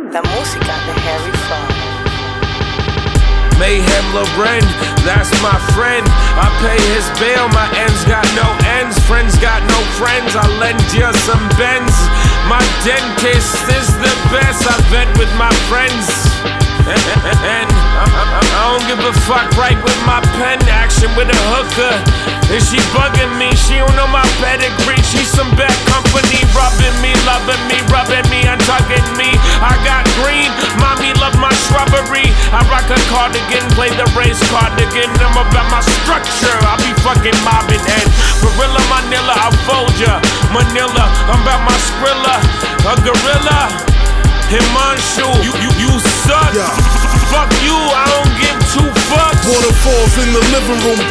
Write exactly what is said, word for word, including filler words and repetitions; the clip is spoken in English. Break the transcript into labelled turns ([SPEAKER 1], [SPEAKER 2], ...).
[SPEAKER 1] La música de Harry Fraud.
[SPEAKER 2] Mayhem Loren, that's my friend. I pay his bail, my ends got no ends. Friends got no friends, I lend you some bends. My dentist is the best, I vet with my friends. And I don't give a fuck, right with my pen. Action with a hooker, and she bugging me. She don't know my pedigree, she's some bad company. Rubbing me, loving me, rubbing me, and tugging me. I got green, mommy love my shrubbery. I rock a cardigan, play the race cardigan. I'm about my structure, I be fucking mobbing. And Gorilla Manila, I fold ya. Manila, I'm about my Skrilla. A gorilla, Himanshu, you, you, you suck.
[SPEAKER 3] Yeah.
[SPEAKER 2] Fuck you, I don't give two fucks.
[SPEAKER 3] Waterfalls in the living room.